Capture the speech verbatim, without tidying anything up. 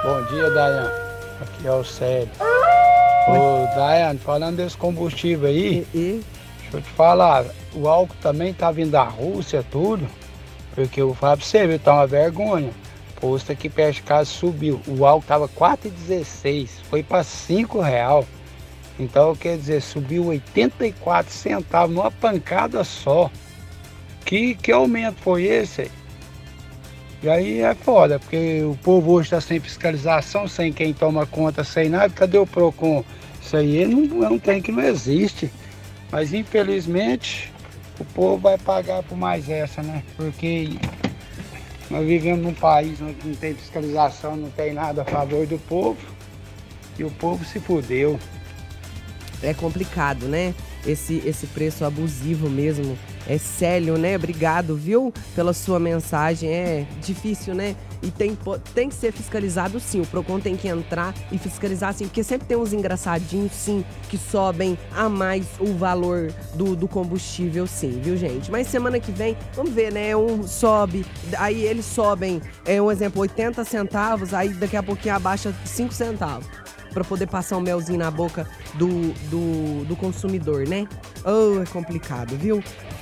Bom dia, Daiane. Aqui é o Célio. Ô, Daiane, falando desse combustível aí, E, e deixa eu te falar, o álcool também tá vindo da Rússia, tudo, porque eu falo pra você, viu, tá uma vergonha. O posto aqui perto de casa subiu, o álcool tava quatro e dezesseis, foi para cinco real. Então, quer dizer, subiu oitenta e quatro centavos numa pancada só. Que, que aumento foi esse aí? E aí é foda, porque o povo hoje está sem fiscalização, sem quem toma conta, sem nada. Cadê o PROCON? Isso aí não, é um trem que não existe. Mas infelizmente o povo vai pagar por mais essa, né? Porque nós vivemos num país onde não tem fiscalização, não tem nada a favor do povo. E o povo se fudeu. é complicado, né? Esse, esse preço abusivo mesmo. É Célio, né? Obrigado, viu? Pela sua mensagem. É difícil, né? E tem, po- tem que ser fiscalizado, sim. O PROCON tem que entrar e fiscalizar, sim. Porque sempre tem uns engraçadinhos, sim, que sobem a mais o valor do, do combustível, sim, viu, gente? Mas semana que vem, vamos ver, né? Um sobe, aí eles sobem, é um exemplo, oitenta centavos, aí daqui a pouquinho abaixa cinco centavos. Pra poder passar um melzinho na boca do, do, do consumidor, né? Oh, é complicado, viu?